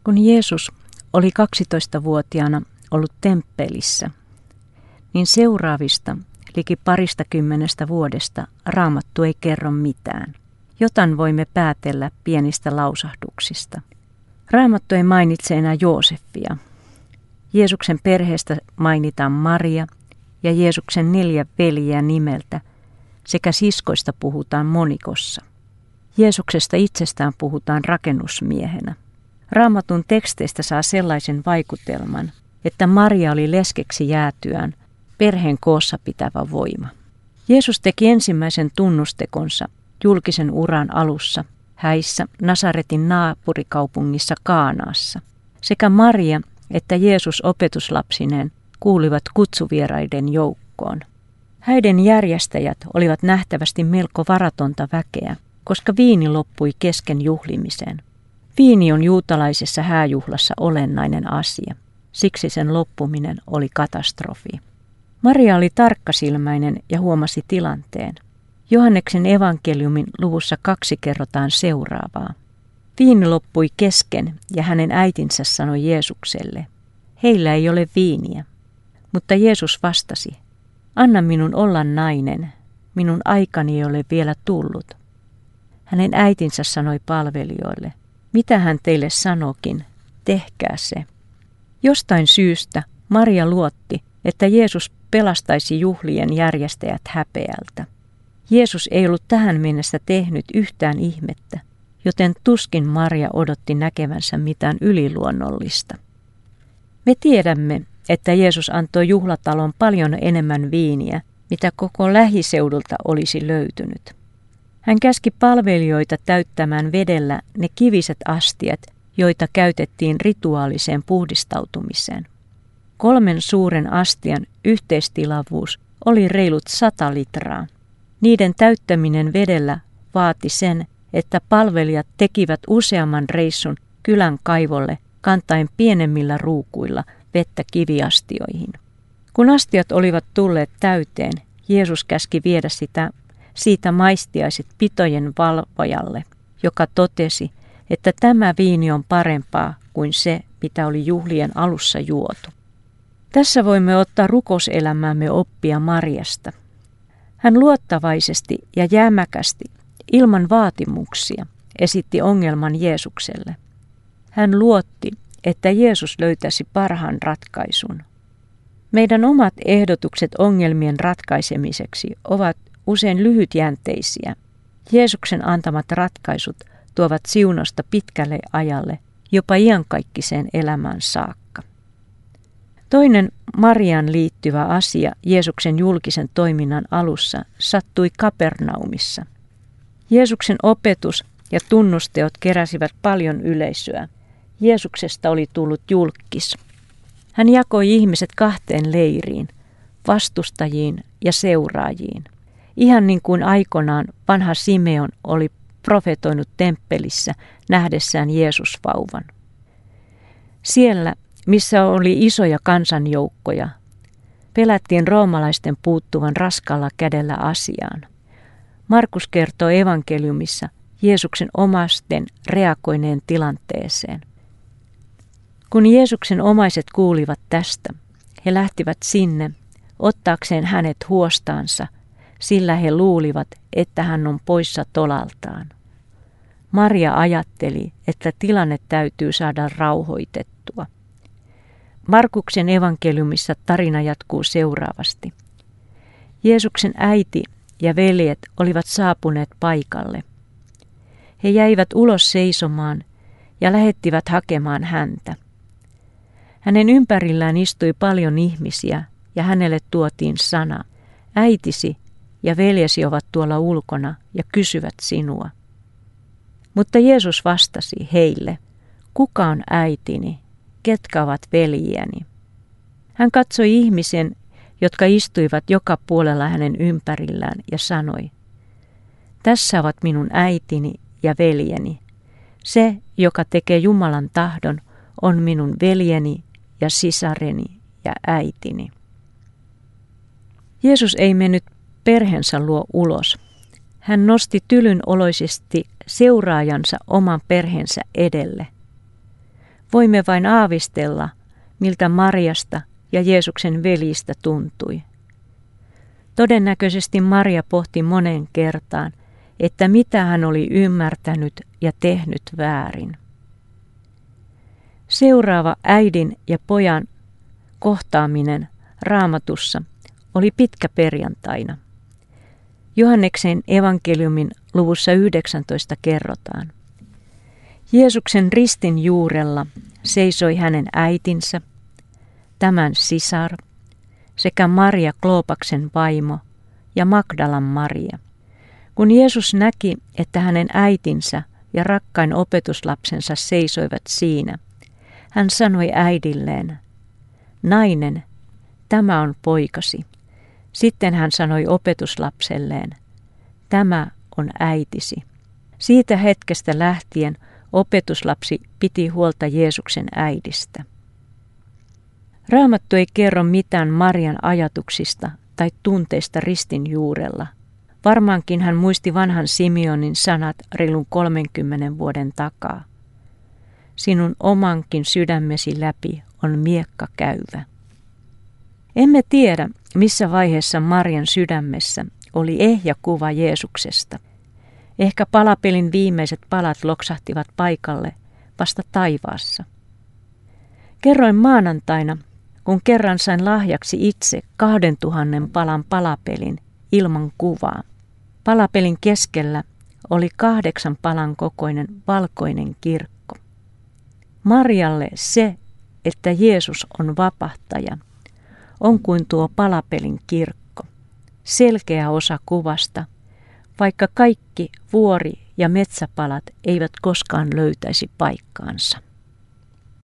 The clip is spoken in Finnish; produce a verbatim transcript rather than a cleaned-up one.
Kun Jeesus oli kaksitoistavuotiaana ollut temppelissä, niin seuraavista liki parista kymmenestä vuodesta Raamattu ei kerro mitään. Jotain voimme päätellä pienistä lausahduksista. Raamattu ei mainitse enää Joosefia. Jeesuksen perheestä mainitaan Maria ja Jeesuksen neljä veljeä nimeltä sekä siskoista puhutaan monikossa. Jeesuksesta itsestään puhutaan rakennusmiehenä. Raamatun teksteistä saa sellaisen vaikutelman, että Maria oli leskeksi jäätyään perheen koossa pitävä voima. Jeesus teki ensimmäisen tunnustekonsa julkisen uran alussa häissä Nasaretin naapurikaupungissa Kaanaassa. Sekä Maria että Jeesus opetuslapsineen kuuluivat kutsuvieraiden joukkoon. Häiden järjestäjät olivat nähtävästi melko varatonta väkeä, koska viini loppui kesken juhlimisen. Viini on juutalaisessa hääjuhlassa olennainen asia, siksi sen loppuminen oli katastrofi. Maria oli tarkkasilmäinen ja huomasi tilanteen. Johanneksen evankeliumin luvussa kaksi kerrotaan seuraavaa. Viini loppui kesken ja hänen äitinsä sanoi Jeesukselle, heillä ei ole viiniä. Mutta Jeesus vastasi, anna minun olla nainen, minun aikani ei ole vielä tullut. Hänen äitinsä sanoi palvelijoille, mitä hän teille sanokin, tehkää se. Jostain syystä Maria luotti, että Jeesus pelastaisi juhlien järjestäjät häpeältä. Jeesus ei ollut tähän mennessä tehnyt yhtään ihmettä, joten tuskin Maria odotti näkevänsä mitään yliluonnollista. Me tiedämme, että Jeesus antoi juhlatalon paljon enemmän viiniä, mitä koko lähiseudulta olisi löytynyt. Hän käski palvelijoita täyttämään vedellä ne kiviset astiat, joita käytettiin rituaaliseen puhdistautumiseen. Kolmen suuren astian yhteistilavuus oli reilut sata litraa. Niiden täyttäminen vedellä vaati sen, että palvelijat tekivät useamman reissun kylän kaivolle kantaen pienemmillä ruukuilla vettä kiviastioihin. Kun astiat olivat tulleet täyteen, Jeesus käski viedä sitä, siitä maistiaiset pitojen valvojalle, joka totesi, että tämä viini on parempaa kuin se, mitä oli juhlien alussa juotu. Tässä voimme ottaa rukouselämäämme oppia Mariasta. Hän luottavaisesti ja jämäkästi, ilman vaatimuksia, esitti ongelman Jeesukselle. Hän luotti, että Jeesus löytäisi parhaan ratkaisun. Meidän omat ehdotukset ongelmien ratkaisemiseksi ovat usein lyhytjänteisiä. Jeesuksen antamat ratkaisut tuovat siunosta pitkälle ajalle, jopa iankaikkiseen elämään saakka. Toinen Mariaan liittyvä asia Jeesuksen julkisen toiminnan alussa sattui Kapernaumissa. Jeesuksen opetus ja tunnusteot keräsivät paljon yleisöä. Jeesuksesta oli tullut julkkis. Hän jakoi ihmiset kahteen leiriin, vastustajiin ja seuraajiin. Ihan niin kuin aikoinaan vanha Simeon oli profetoinut temppelissä nähdessään Jeesusvauvan. Siellä, missä oli isoja kansanjoukkoja, pelättiin roomalaisten puuttuvan raskaalla kädellä asiaan. Markus kertoo evankeliumissa Jeesuksen omasten reagoineen tilanteeseen. Kun Jeesuksen omaiset kuulivat tästä, he lähtivät sinne ottaakseen hänet huostaansa, sillä he luulivat, että hän on poissa tolaltaan. Maria ajatteli, että tilanne täytyy saada rauhoitettua. Markuksen evankeliumissa tarina jatkuu seuraavasti. Jeesuksen äiti ja veljet olivat saapuneet paikalle. He jäivät ulos seisomaan ja lähettivät hakemaan häntä. Hänen ympärillään istui paljon ihmisiä ja hänelle tuotiin sana, äitisi ja veljesi ovat tuolla ulkona ja kysyvät sinua. Mutta Jeesus vastasi heille, kuka on äitini, ketkä ovat veljiäni? Hän katsoi ihmisen, jotka istuivat joka puolella hänen ympärillään ja sanoi, tässä ovat minun äitini ja veljeni. Se, joka tekee Jumalan tahdon, on minun veljeni ja sisareni ja äitini. Jeesus ei mennyt perheensä luo ulos. Hän nosti tylyn oloisesti seuraajansa oman perheensä edelle. Voimme vain aavistella, miltä Mariasta ja Jeesuksen veljistä tuntui. Todennäköisesti Maria pohti monen kertaan, että mitä hän oli ymmärtänyt ja tehnyt väärin. Seuraava äidin ja pojan kohtaaminen Raamatussa oli pitkä perjantaina. Johanneksen evankeliumin luvussa yhdeksäntoista kerrotaan. Jeesuksen ristin juurella seisoi hänen äitinsä, tämän sisar, sekä Maria Kloopaksen vaimo ja Magdalan Maria. Kun Jeesus näki, että hänen äitinsä ja rakkain opetuslapsensa seisoivat siinä, hän sanoi äidilleen, nainen, tämä on poikasi. Sitten hän sanoi opetuslapselleen, tämä on äitisi. Siitä hetkestä lähtien opetuslapsi piti huolta Jeesuksen äidistä. Raamattu ei kerro mitään Marian ajatuksista tai tunteista ristin juurella. Varmaankin hän muisti vanhan Simeonin sanat reilun kolmenkymmenen vuoden takaa. Sinun omankin sydämesi läpi on miekka käyvä. Emme tiedä, missä vaiheessa Marian sydämessä oli ehjä kuva Jeesuksesta. Ehkä palapelin viimeiset palat loksahtivat paikalle vasta taivaassa. Kerroin maanantaina, kun kerran sain lahjaksi itse kahden tuhannen palan palapelin ilman kuvaa. Palapelin keskellä oli kahdeksan palan kokoinen valkoinen kirkko. Marjalle se, että Jeesus on vapahtaja, on kuin tuo palapelin kirkko, selkeä osa kuvasta, vaikka kaikki vuori- ja metsäpalat eivät koskaan löytäisi paikkaansa.